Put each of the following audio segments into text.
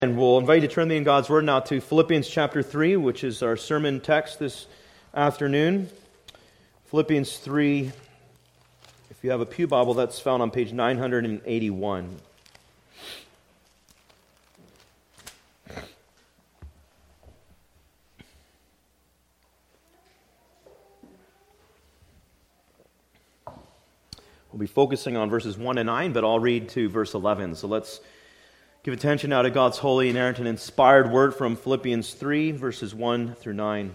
And we'll invite you to turn me in God's Word now to Philippians chapter 3, which is our sermon text this afternoon. Philippians 3, if you have a pew Bible, that's found on page 981. We'll be focusing on verses 1 to 9, but I'll read to verse 11. So let's give attention now to God's holy, inerrant, and inspired word from Philippians 3, verses 1 through 9.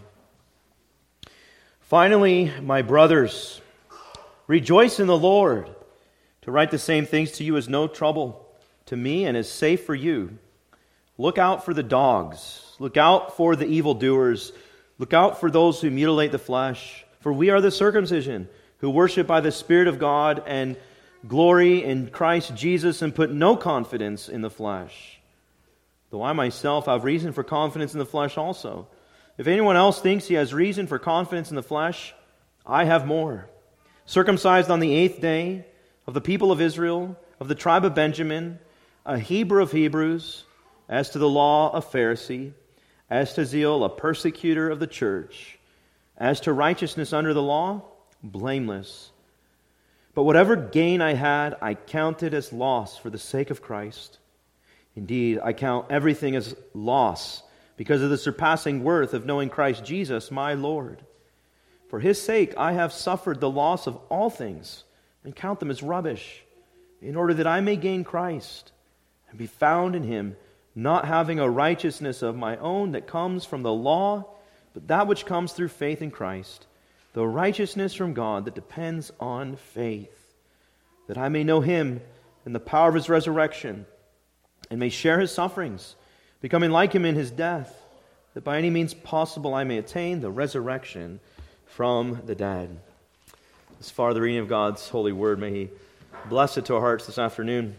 Finally, my brothers, rejoice in the Lord. To write the same things to you is no trouble to me and is safe for you. Look out for the dogs. Look out for the evildoers. Look out for those who mutilate the flesh. For we are the circumcision, who worship by the Spirit of God and glory in Christ Jesus and put no confidence in the flesh. Though I myself have reason for confidence in the flesh also. If anyone else thinks he has reason for confidence in the flesh, I have more. Circumcised on the 8th day, of the people of Israel, of the tribe of Benjamin, a Hebrew of Hebrews, as to the law, a Pharisee, as to zeal, a persecutor of the church, as to righteousness under the law, blameless. But whatever gain I had, I counted as loss for the sake of Christ. Indeed, I count everything as loss because of the surpassing worth of knowing Christ Jesus, my Lord. For His sake I have suffered the loss of all things and count them as rubbish, in order that I may gain Christ and be found in Him, not having a righteousness of my own that comes from the law, but that which comes through faith in Christ, the righteousness from God that depends on faith, that I may know Him and the power of His resurrection, and may share His sufferings, becoming like Him in His death, that by any means possible I may attain the resurrection from the dead. As far the reading of God's holy word, may He bless it to our hearts this afternoon.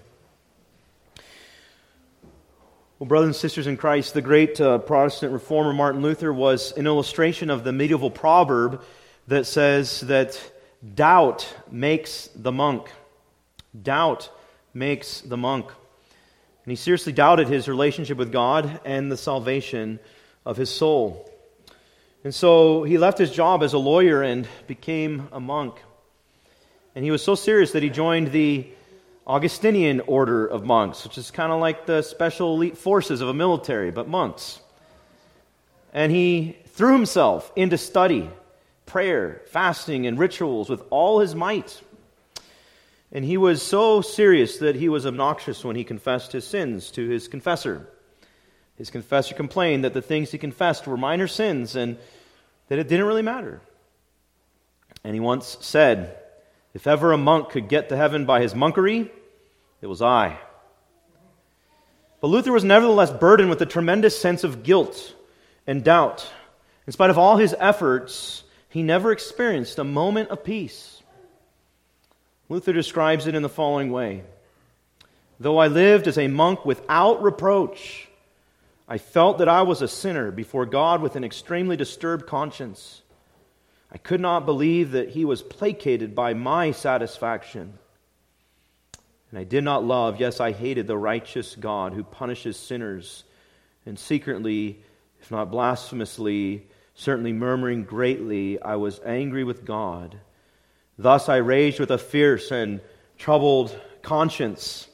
Well, brothers and sisters in Christ, the great Protestant reformer Martin Luther was an illustration of the medieval proverb that says that doubt makes the monk. Doubt makes the monk. And he seriously doubted his relationship with God and the salvation of his soul. And so he left his job as a lawyer and became a monk. And he was so serious that he joined the Augustinian order of monks, which is kind of like the special elite forces of a military, but monks. And he threw himself into study, prayer, fasting, and rituals with all his might. And he was so serious that he was obnoxious when he confessed his sins to his confessor. His confessor complained that the things he confessed were minor sins and that it didn't really matter. And he once said, "If ever a monk could get to heaven by his monkery, it was I." But Luther was nevertheless burdened with a tremendous sense of guilt and doubt. In spite of all his efforts, he never experienced a moment of peace. Luther describes it in the following way: "Though I lived as a monk without reproach, I felt that I was a sinner before God with an extremely disturbed conscience. I could not believe that He was placated by my satisfaction. And I did not love, yes, I hated the righteous God who punishes sinners, and secretly, if not blasphemously, certainly murmuring greatly, I was angry with God. Thus I raged with a fierce and troubled conscience."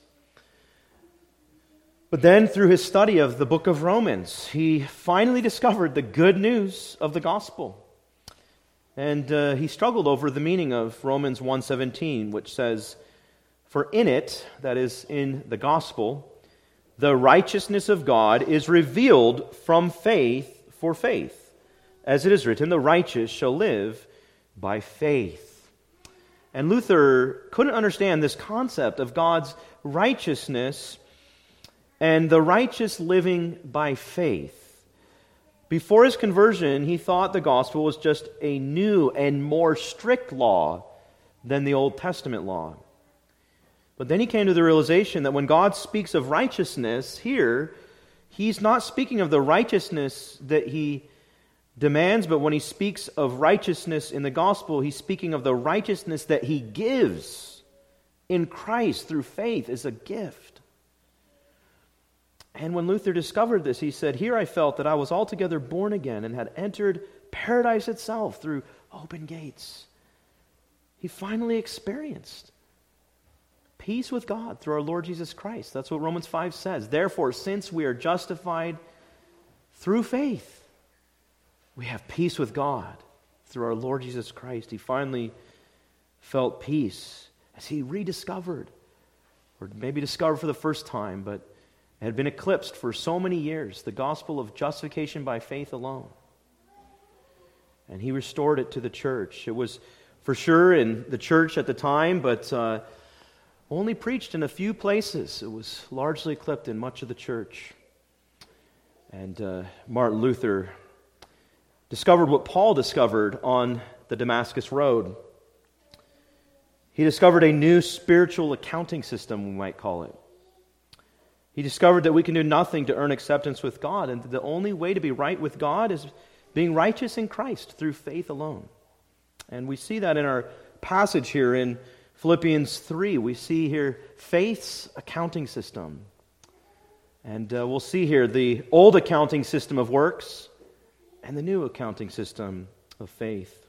But then, through his study of the book of Romans, he finally discovered the good news of the gospel. And he struggled over the meaning of Romans 1:17, which says, "For in it," that is, in the gospel, "the righteousness of God is revealed from faith for faith. As it is written, the righteous shall live by faith." And Luther couldn't understand this concept of God's righteousness and the righteous living by faith. Before his conversion, he thought the gospel was just a new and more strict law than the Old Testament law. But then he came to the realization that when God speaks of righteousness here, He's not speaking of the righteousness that He demands, but when He speaks of righteousness in the gospel, He's speaking of the righteousness that He gives in Christ through faith as a gift. And when Luther discovered this, he said, "Here I felt that I was altogether born again and had entered paradise itself through open gates." He finally experienced peace with God through our Lord Jesus Christ. That's what Romans 5 says. Therefore, since we are justified through faith, we have peace with God through our Lord Jesus Christ. He finally felt peace as he rediscovered, or maybe discovered for the first time, but it had been eclipsed for so many years, the gospel of justification by faith alone. And he restored it to the church. It was for sure in the church at the time, but only preached in a few places. It was largely eclipsed in much of the church. And Martin Luther discovered what Paul discovered on the Damascus Road. He discovered a new spiritual accounting system, we might call it. He discovered that we can do nothing to earn acceptance with God, and the only way to be right with God is being righteous in Christ through faith alone. And we see that in our passage here in Philippians 3. We see here faith's accounting system. And we'll see here the old accounting system of works and the new accounting system of faith.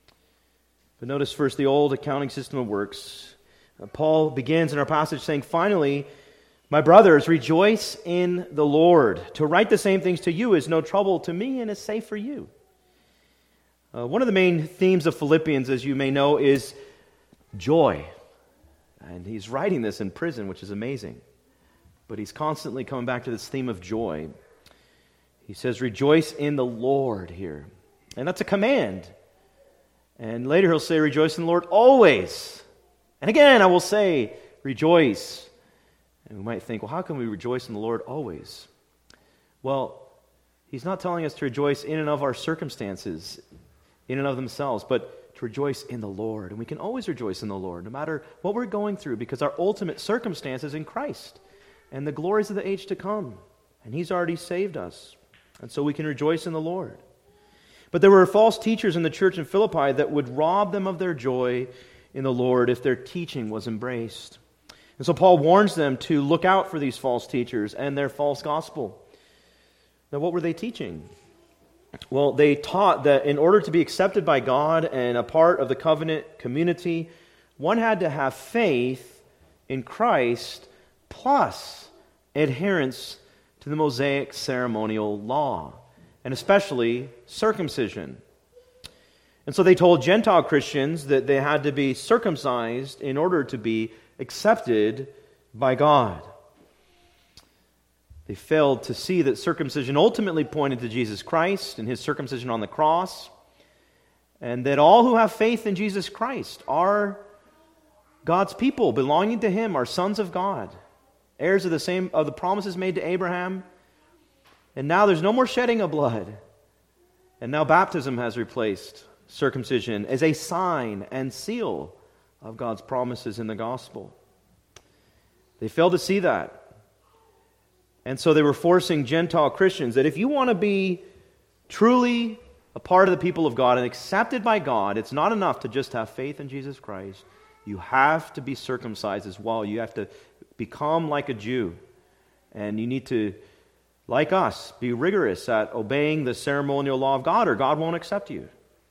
But notice first the old accounting system of works. Paul begins in our passage saying, "Finally, my brothers, rejoice in the Lord. To write the same things to you is no trouble to me and is safe for you." One of the main themes of Philippians, as you may know, is joy. And he's writing this in prison, which is amazing. But he's constantly coming back to this theme of joy. He says, "Rejoice in the Lord" here. And that's a command. And later he'll say, "Rejoice in the Lord always." And again, I will say, "Rejoice." And we might think, well, how can we rejoice in the Lord always? Well, he's not telling us to rejoice in and of our circumstances, in and of themselves, but to rejoice in the Lord. And we can always rejoice in the Lord, no matter what we're going through, because our ultimate circumstance is in Christ and the glories of the age to come. And he's already saved us. And so we can rejoice in the Lord. But there were false teachers in the church in Philippi that would rob them of their joy in the Lord if their teaching was embraced. And so Paul warns them to look out for these false teachers and their false gospel. Now, what were they teaching? Well, they taught that in order to be accepted by God and a part of the covenant community, one had to have faith in Christ plus adherence to the Mosaic ceremonial law, and especially circumcision. And so they told Gentile Christians that they had to be circumcised in order to be accepted by God. They failed to see that circumcision ultimately pointed to Jesus Christ and his circumcision on the cross, and that all who have faith in Jesus Christ are God's people, belonging to him, are sons of God, heirs of the promises made to Abraham. And now there's no more shedding of blood. And now baptism has replaced circumcision as a sign and seal of God's promises in the gospel. They failed to see that. And so they were forcing Gentile Christians that if you want to be truly a part of the people of God and accepted by God, it's not enough to just have faith in Jesus Christ. You have to be circumcised as well. You have to become like a Jew. And you need to, like us, be rigorous at obeying the ceremonial law of God, or God won't accept you.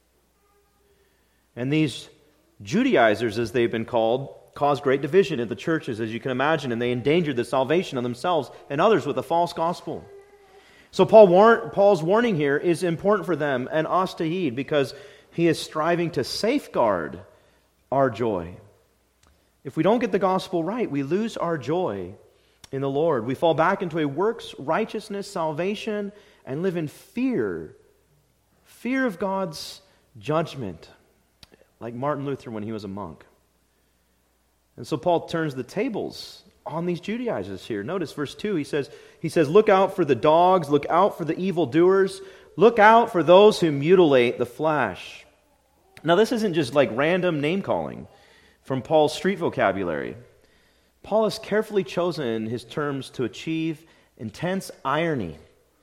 And these Judaizers, as they've been called, caused great division in the churches, as you can imagine, and they endangered the salvation of themselves and others with a false gospel. So Paul's warning here is important for them and us to heed, because he is striving to safeguard our joy. If we don't get the gospel right, we lose our joy in the Lord. We fall back into a works righteousness salvation and live in fear of God's judgment, like Martin Luther when he was a monk. And so Paul turns the tables on these Judaizers here. Notice verse 2, he says, "Look out for the dogs, look out for the evildoers, look out for those who mutilate the flesh." Now this isn't just like random name-calling from Paul's street vocabulary. Paul has carefully chosen his terms to achieve intense irony.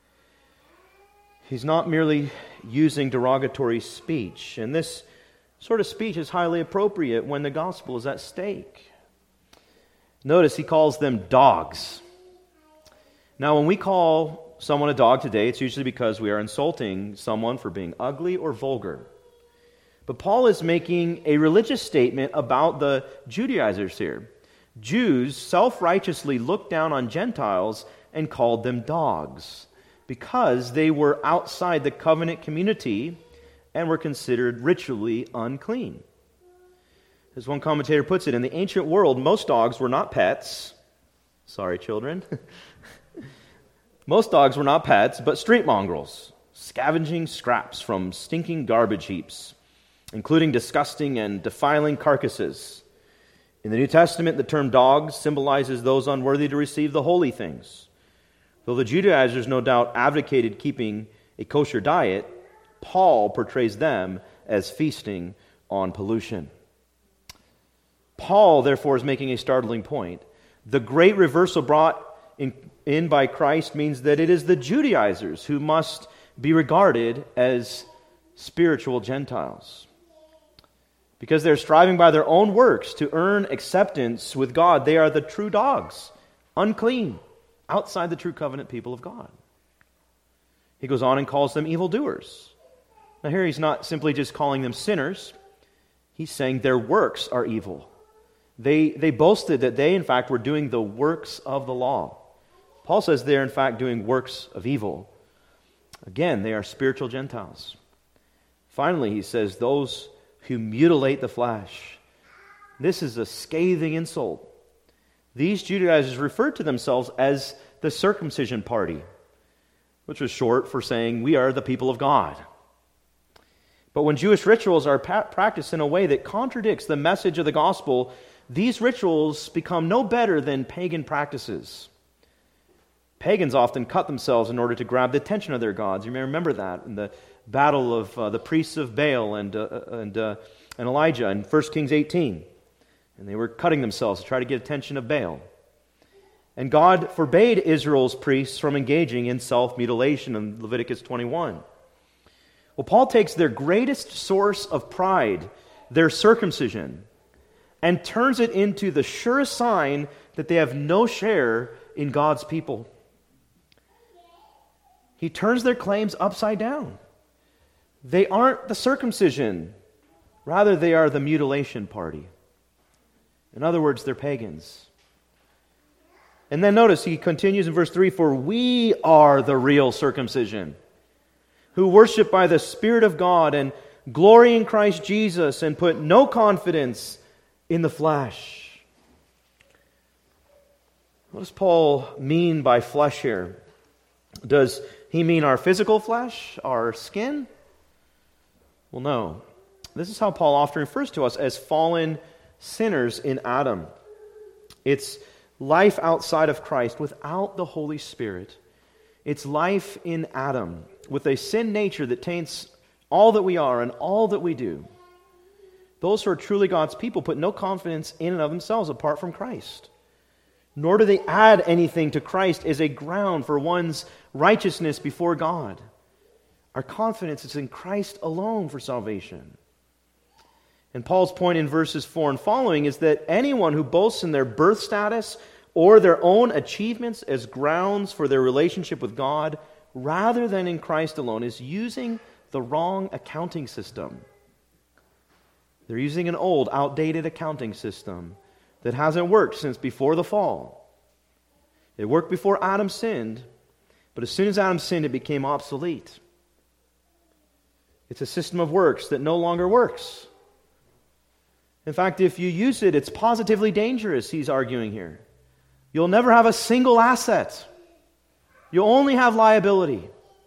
He's not merely using derogatory speech, and this sort of speech is highly appropriate when the gospel is at stake. Notice he calls them dogs. Now, when we call someone a dog today, it's usually because we are insulting someone for being ugly or vulgar. But Paul is making a religious statement about the Judaizers here. Jews self-righteously looked down on Gentiles and called them dogs because they were outside the covenant community and were considered ritually unclean. As one commentator puts it, in the ancient world, most dogs were not pets. Sorry, children. Most dogs were not pets, but street mongrels, scavenging scraps from stinking garbage heaps, including disgusting and defiling carcasses. In the New Testament, the term dogs symbolizes those unworthy to receive the holy things. Though the Judaizers no doubt advocated keeping a kosher diet, Paul portrays them as feasting on pollution. Paul, therefore, is making a startling point. The great reversal brought in by Christ means that it is the Judaizers who must be regarded as spiritual Gentiles. Because they're striving by their own works to earn acceptance with God, they are the true dogs, unclean, outside the true covenant people of God. He goes on and calls them evildoers. Now here he's not simply just calling them sinners. He's saying their works are evil. They boasted that they, in fact, were doing the works of the law. Paul says they're, in fact, doing works of evil. Again, they are spiritual Gentiles. Finally, he says, those who mutilate the flesh. This is a scathing insult. These Judaizers referred to themselves as the circumcision party, which was short for saying, we are the people of God. But when Jewish rituals are practiced in a way that contradicts the message of the gospel, these rituals become no better than pagan practices. Pagans often cut themselves in order to grab the attention of their gods. You may remember that in the battle of the priests of Baal and Elijah in 1 Kings 18. And they were cutting themselves to try to get attention of Baal. And God forbade Israel's priests from engaging in self-mutilation in Leviticus 21. Well, Paul takes their greatest source of pride, their circumcision, and turns it into the surest sign that they have no share in God's people. He turns their claims upside down. They aren't the circumcision. Rather, they are the mutilation party. In other words, they're pagans. And then notice he continues in verse 3, for we are the real circumcision, who worship by the Spirit of God and glory in Christ Jesus and put no confidence in the flesh. What does Paul mean by flesh here? Does he mean our physical flesh, our skin? Well, no. This is how Paul often refers to us as fallen sinners in Adam. It's life outside of Christ without the Holy Spirit. It's life in Adam with a sin nature that taints all that we are and all that we do. Those who are truly God's people put no confidence in and of themselves apart from Christ. Nor do they add anything to Christ as a ground for one's righteousness before God. Our confidence is in Christ alone for salvation. And Paul's point in verses 4 and following is that anyone who boasts in their birth status or their own achievements as grounds for their relationship with God rather than in Christ alone is using the wrong accounting system. They're using an old, outdated accounting system that hasn't worked since before the fall. It worked before Adam sinned, but as soon as Adam sinned, it became obsolete. It's a system of works that no longer works. In fact, if you use it, it's positively dangerous, he's arguing here. You'll never have a single asset. You'll only have liability.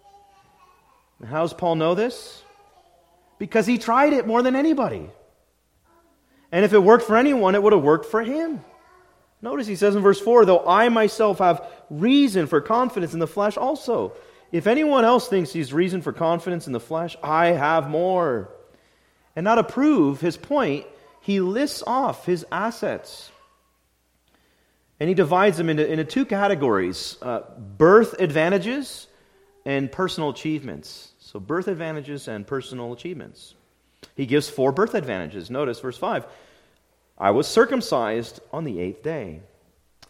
And how does Paul know this? Because he tried it more than anybody. And if it worked for anyone, it would have worked for him. Notice he says in verse 4, though I myself have reason for confidence in the flesh also. If anyone else thinks he's reason for confidence in the flesh, I have more. And now to prove his point, he lists off his assets. And he divides them into two categories, birth advantages and personal achievements. So birth advantages and personal achievements. He gives 4 birth advantages. Notice verse 5. I was circumcised on the 8th day.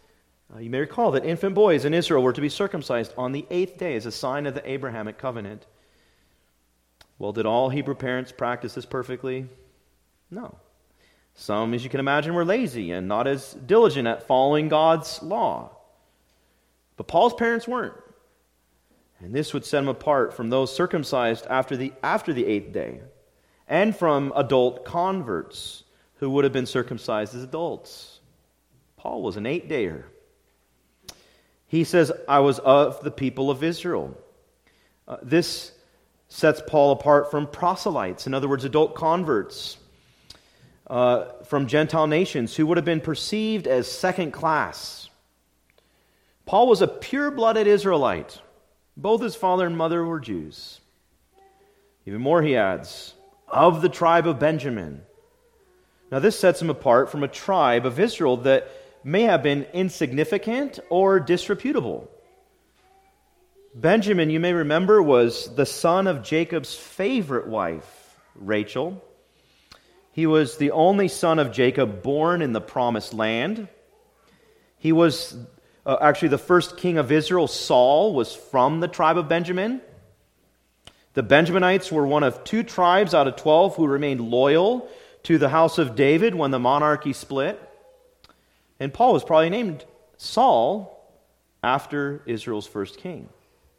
You may recall that infant boys in Israel were to be circumcised on the 8th day as a sign of the Abrahamic covenant. Well, did all Hebrew parents practice this perfectly? No. Some, as you can imagine, were lazy and not as diligent at following God's law. But Paul's parents weren't. And this would set them apart from those circumcised after the 8th day, and from adult converts who would have been circumcised as adults. Paul was an 8-dayer. He says, I was of the people of Israel. This sets Paul apart from proselytes, in other words, adult converts from Gentile nations who would have been perceived as second class. Paul was a pure-blooded Israelite. Both his father and mother were Jews. Even more, he adds, of the tribe of Benjamin. Now this sets him apart from a tribe of Israel that may have been insignificant or disreputable. Benjamin, you may remember, was the son of Jacob's favorite wife, Rachel. He was the only son of Jacob born in the promised land. He was actually the first king of Israel, Saul, was from the tribe of Benjamin. The Benjaminites were one of 2 tribes out of 12 who remained loyal to the house of David when the monarchy split. And Paul was probably named Saul after Israel's first king.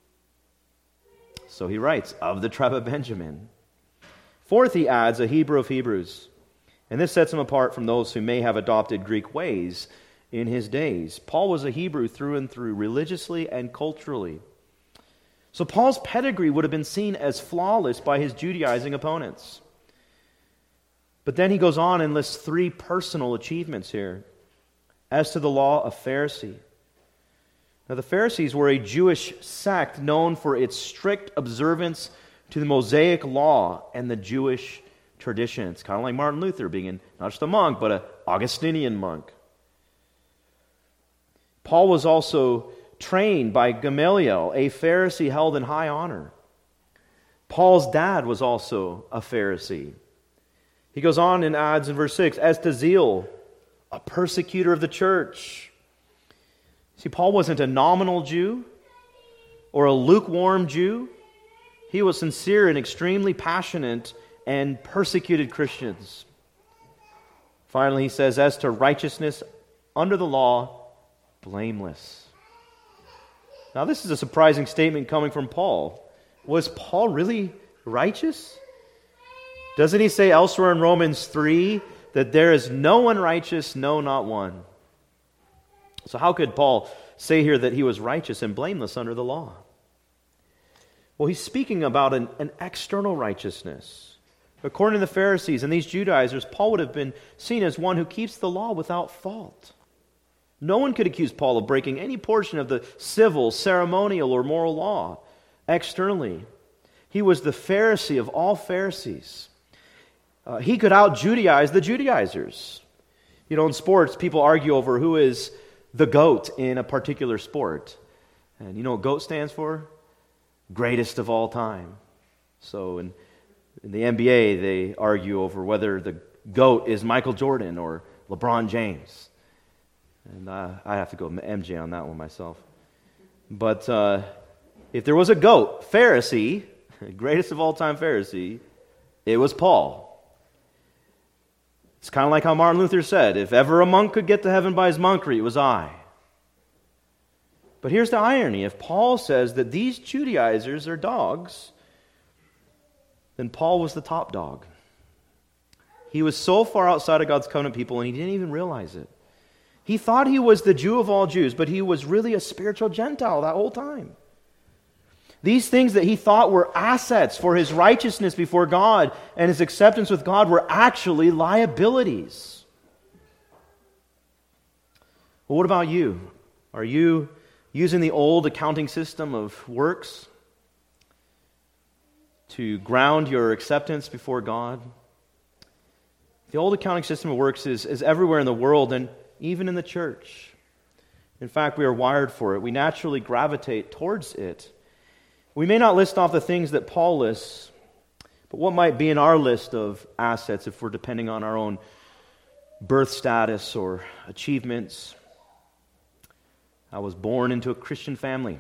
So he writes, of the tribe of Benjamin. Fourth, he adds, a Hebrew of Hebrews. And this sets him apart from those who may have adopted Greek ways in his days. Paul was a Hebrew through and through, religiously and culturally. So Paul's pedigree would have been seen as flawless by his Judaizing opponents. But then he goes on and lists 3 personal achievements here. As to the law, a Pharisee. Now the Pharisees were a Jewish sect known for its strict observance to the Mosaic law and the Jewish tradition. It's kind of like Martin Luther being not just a monk, but an Augustinian monk. Paul was also trained by Gamaliel, a Pharisee held in high honor. Paul's dad was also a Pharisee. He goes on and adds in verse 6, as to zeal, a persecutor of the church. See, Paul wasn't a nominal Jew or a lukewarm Jew. He was sincere and extremely passionate and persecuted Christians. Finally, he says, as to righteousness under the law, blameless. Now, this is a surprising statement coming from Paul. Was Paul really righteous? Doesn't he say elsewhere in Romans 3 that there is no one righteous, no, not one? So how could Paul say here that he was righteous and blameless under the law? Well, he's speaking about an external righteousness. According to the Pharisees and these Judaizers, Paul would have been seen as one who keeps the law without fault. No one could accuse Paul of breaking any portion of the civil, ceremonial, or moral law externally. He was the Pharisee of all Pharisees. He could out-Judaize the Judaizers. You know, in sports, people argue over who is the GOAT in a particular sport. And you know what GOAT stands for? Greatest of all time. So in the NBA, they argue over whether the GOAT is Michael Jordan or LeBron James. And I have to go MJ on that one myself. But if there was a GOAT, Pharisee, greatest of all time Pharisee, it was Paul. It's kind of like how Martin Luther said, if ever a monk could get to heaven by his monkery, it was I. But here's the irony. If Paul says that these Judaizers are dogs, then Paul was the top dog. He was so far outside of God's covenant people, and he didn't even realize it. He thought he was the Jew of all Jews, but he was really a spiritual Gentile that whole time. These things that he thought were assets for his righteousness before God and his acceptance with God were actually liabilities. Well, what about you? Are you using the old accounting system of works to ground your acceptance before God? The old accounting system of works is everywhere in the world and even in the church. In fact, we are wired for it. We naturally gravitate towards it. We may not list off the things that Paul lists, but what might be in our list of assets if we're depending on our own birth status or achievements? I was born into a Christian family.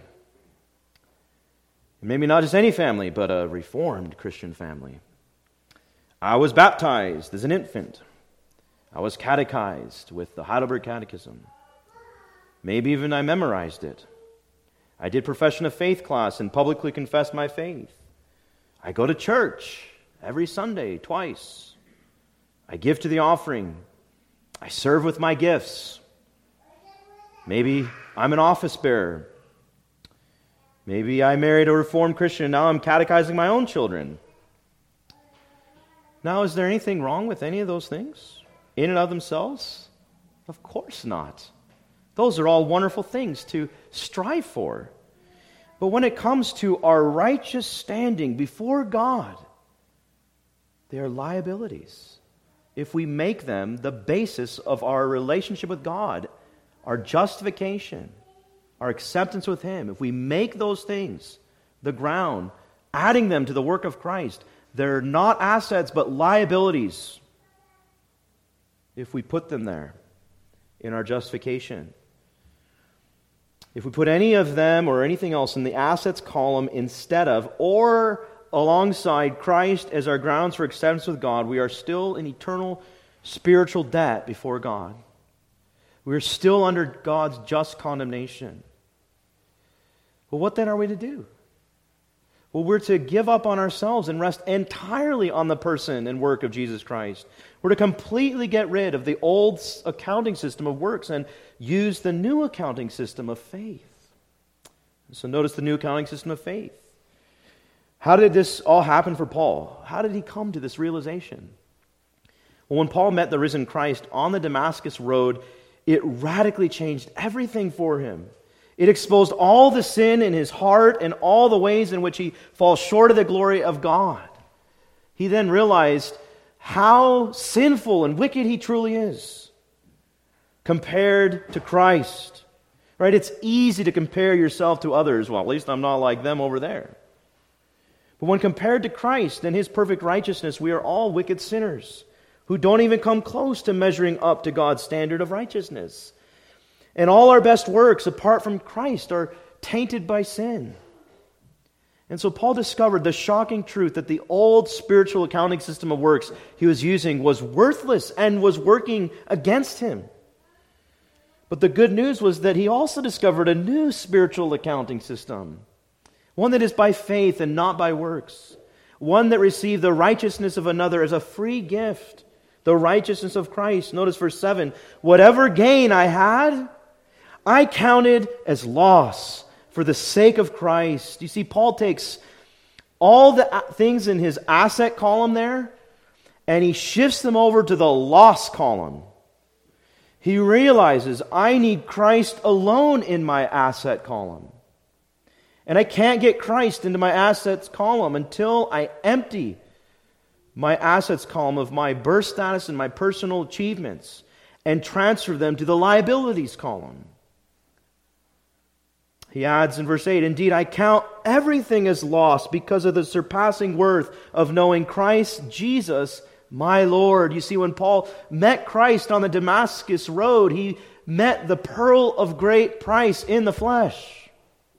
Maybe not just any family, but a Reformed Christian family. I was baptized as an infant. I was catechized with the Heidelberg Catechism. Maybe even I memorized it. I did profession of faith class and publicly confessed my faith. I go to church every Sunday, twice. I give to the offering. I serve with my gifts. Maybe I'm an office bearer. Maybe I married a Reformed Christian and now I'm catechizing my own children. Now, is there anything wrong with any of those things in and of themselves? Of course not. Those are all wonderful things to strive for. But when it comes to our righteous standing before God, they are liabilities. If we make them the basis of our relationship with God, our justification, our acceptance with Him, if we make those things the ground, adding them to the work of Christ, they're not assets but liabilities if we put them there in our justification. If we put any of them or anything else in the assets column instead of or alongside Christ as our grounds for acceptance with God, we are still in eternal spiritual debt before God. We are still under God's just condemnation. Well, what then are we to do? Well, we're to give up on ourselves and rest entirely on the person and work of Jesus Christ. We're to completely get rid of the old accounting system of works and use the new accounting system of faith. So notice the new accounting system of faith. How did this all happen for Paul? How did he come to this realization? Well, when Paul met the risen Christ on the Damascus road, it radically changed everything for him. It exposed all the sin in his heart and all the ways in which he falls short of the glory of God. He then realized how sinful and wicked he truly is compared to Christ. Right? It's easy to compare yourself to others. Well, at least I'm not like them over there. But when compared to Christ and His perfect righteousness, we are all wicked sinners who don't even come close to measuring up to God's standard of righteousness. And all our best works, apart from Christ, are tainted by sin. And so Paul discovered the shocking truth that the old spiritual accounting system of works he was using was worthless and was working against him. But the good news was that he also discovered a new spiritual accounting system, one that is by faith and not by works, one that received the righteousness of another as a free gift, the righteousness of Christ. Notice verse 7, whatever gain I had, I counted as loss for the sake of Christ. You see, Paul takes all the things in his asset column there, and he shifts them over to the loss column. He realizes, I need Christ alone in my asset column. And I can't get Christ into my assets column until I empty my assets column of my birth status and my personal achievements and transfer them to the liabilities column. He adds in verse 8, indeed, I count everything as lost because of the surpassing worth of knowing Christ Jesus, my Lord. You see, when Paul met Christ on the Damascus road, he met the pearl of great price in the flesh.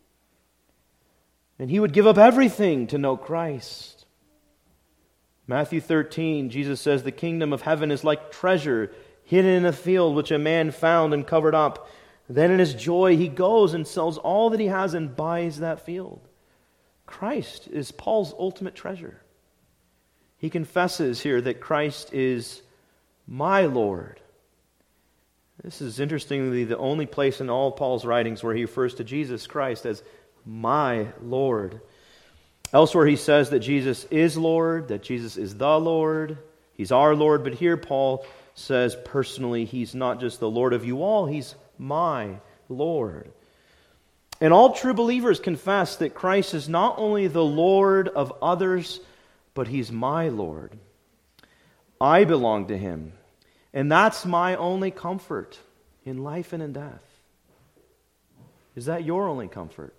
And he would give up everything to know Christ. Matthew 13, Jesus says, the kingdom of heaven is like treasure hidden in a field which a man found and covered up. Then in his joy he goes and sells all that he has and buys that field. Christ is Paul's ultimate treasure. He confesses here that Christ is my Lord. This is interestingly the only place in all Paul's writings where he refers to Jesus Christ as my Lord. Elsewhere he says that Jesus is Lord, that Jesus is the Lord, He's our Lord. But here Paul says personally, He's not just the Lord of you all, He's my Lord. And all true believers confess that Christ is not only the Lord of others, but He's my Lord. I belong to Him. And that's my only comfort in life and in death. Is that your only comfort?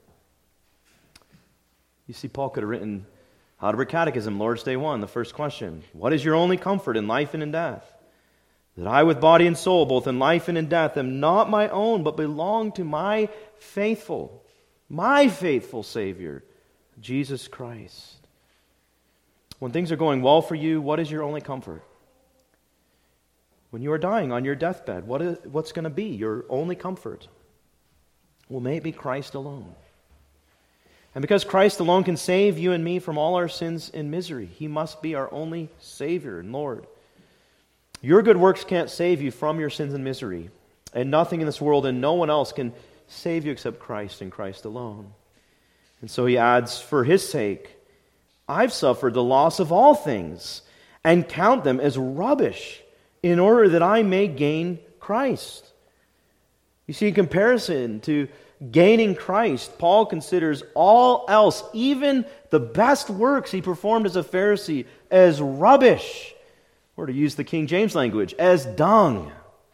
You see, Paul could have written Heidelberg Catechism, Lord's Day 1, the first question. What is your only comfort in life and in death? that I with body and soul, both in life and in death, am not my own, but belong to my faithful Savior, Jesus Christ. When things are going well for you, what is your only comfort? When you are dying on your deathbed, what's going to be your only comfort? Well, may it be Christ alone. And because Christ alone can save you and me from all our sins and misery, He must be our only Savior and Lord. Your good works can't save you from your sins and misery, and nothing in this world and no one else can save you except Christ and Christ alone. And so he adds, for His sake, I've suffered the loss of all things and count them as rubbish in order that I may gain Christ. You see, in comparison to gaining Christ, Paul considers all else, even the best works he performed as a Pharisee, as rubbish, or to use the King James language, as dung.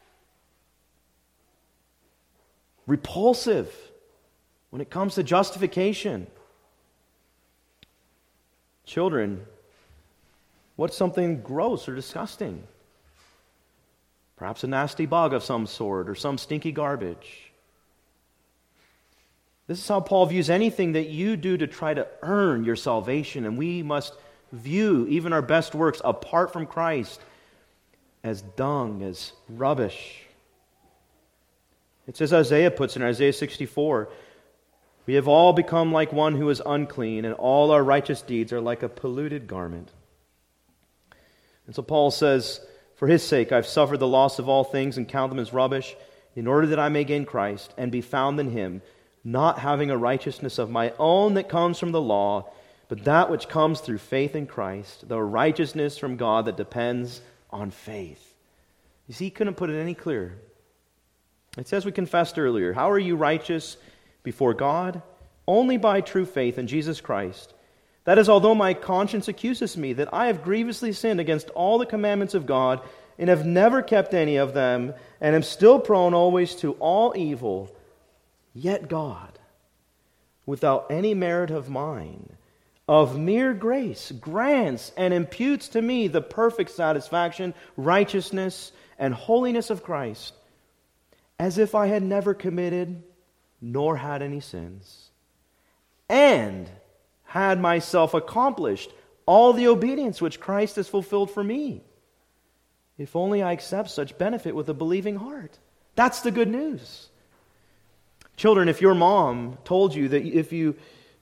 Repulsive when it comes to justification. Children, what's something gross or disgusting? Perhaps a nasty bug of some sort or some stinky garbage. This is how Paul views anything that you do to try to earn your salvation, and we must view even our best works apart from Christ as dung, as rubbish. It's as Isaiah puts in Isaiah 64, we have all become like one who is unclean, and all our righteous deeds are like a polluted garment. And so Paul says, for His sake I've suffered the loss of all things and count them as rubbish, in order that I may gain Christ and be found in Him, not having a righteousness of my own that comes from the law, but that which comes through faith in Christ, the righteousness from God that depends on faith. You see, he couldn't put it any clearer. It says we confessed earlier, how are you righteous before God? Only by true faith in Jesus Christ. That is, although my conscience accuses me that I have grievously sinned against all the commandments of God and have never kept any of them, and am still prone always to all evil, yet God, without any merit of mine, of mere grace, grants and imputes to me the perfect satisfaction, righteousness, and holiness of Christ, as if I had never committed nor had any sins, and had myself accomplished all the obedience which Christ has fulfilled for me. If only I accept such benefit with a believing heart. That's the good news. Children, if your mom told you that if you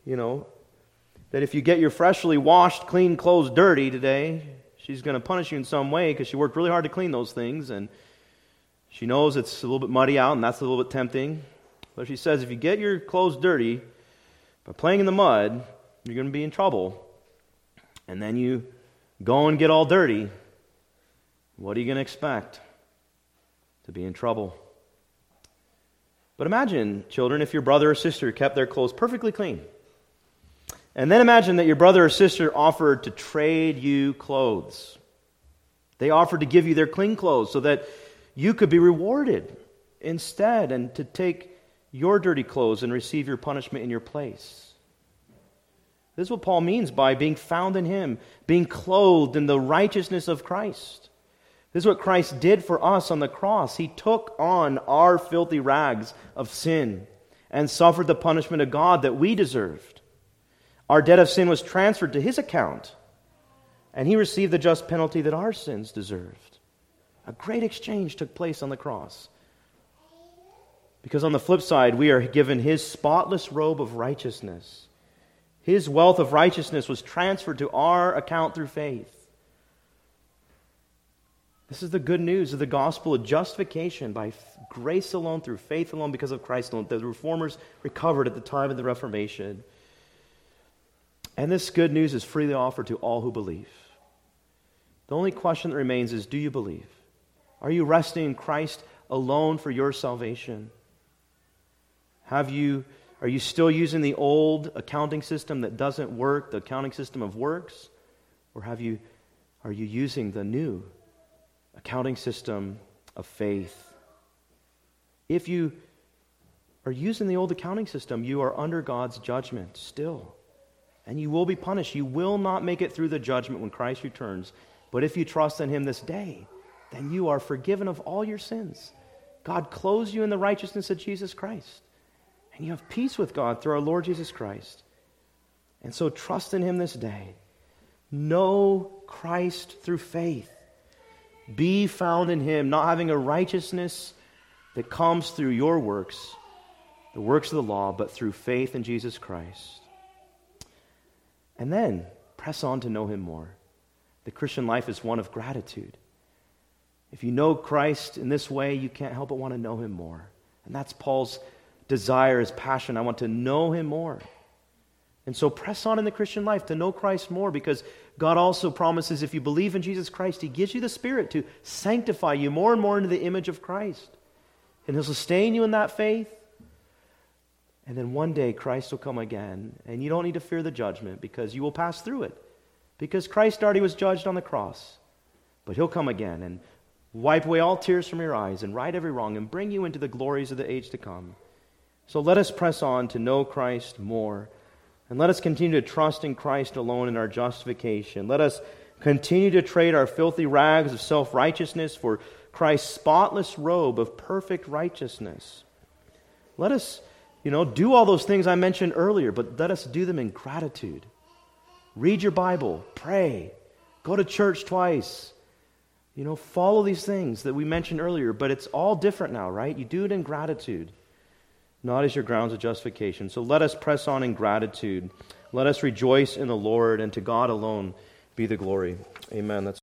get your freshly washed, clean clothes dirty today, she's going to punish you in some way because she worked really hard to clean those things, and she knows it's a little bit muddy out, and that's a little bit tempting. But she says, if you get your clothes dirty by playing in the mud, you're going to be in trouble. And then you go and get all dirty. What are you going to expect? To be in trouble. But imagine, children, if your brother or sister kept their clothes perfectly clean. And then imagine that your brother or sister offered to trade you clothes. They offered to give you their clean clothes so that you could be rewarded instead, and to take your dirty clothes and receive your punishment in your place. This is what Paul means by being found in Him, being clothed in the righteousness of Christ. This is what Christ did for us on the cross. He took on our filthy rags of sin and suffered the punishment of God that we deserved. Our debt of sin was transferred to His account, and He received the just penalty that our sins deserved. A great exchange took place on the cross. Because on the flip side, we are given His spotless robe of righteousness. His wealth of righteousness was transferred to our account through faith. This is the good news of the gospel of justification by grace alone, through faith alone, because of Christ alone, that the Reformers recovered at the time of the Reformation. And this good news is freely offered to all who believe. The only question that remains is, do you believe? Are you resting in Christ alone for your salvation? Are you still using the old accounting system that doesn't work, the accounting system of works? Or are you using the new accounting system of faith? If you are using the old accounting system, you are under God's judgment still. And you will be punished. You will not make it through the judgment when Christ returns. But if you trust in Him this day, then you are forgiven of all your sins. God clothes you in the righteousness of Jesus Christ. And you have peace with God through our Lord Jesus Christ. And so trust in Him this day. Know Christ through faith. Be found in Him, not having a righteousness that comes through your works, the works of the law, but through faith in Jesus Christ. And then press on to know Him more. The Christian life is one of gratitude. If you know Christ in this way, you can't help but want to know Him more. And that's Paul's desire, his passion. I want to know Him more. And so press on in the Christian life to know Christ more, because God also promises if you believe in Jesus Christ, He gives you the Spirit to sanctify you more and more into the image of Christ. And He'll sustain you in that faith. And then one day Christ will come again, and you don't need to fear the judgment because you will pass through it. Because Christ already was judged on the cross. But He'll come again and wipe away all tears from your eyes and right every wrong and bring you into the glories of the age to come. So let us press on to know Christ more. And let us continue to trust in Christ alone in our justification. Let us continue to trade our filthy rags of self-righteousness for Christ's spotless robe of perfect righteousness. Let us, do all those things I mentioned earlier, but let us do them in gratitude. Read your Bible, pray, go to church twice. Follow these things that we mentioned earlier, but it's all different now, right? You do it in gratitude, not as your grounds of justification. So let us press on in gratitude. Let us rejoice in the Lord, and to God alone be the glory. Amen.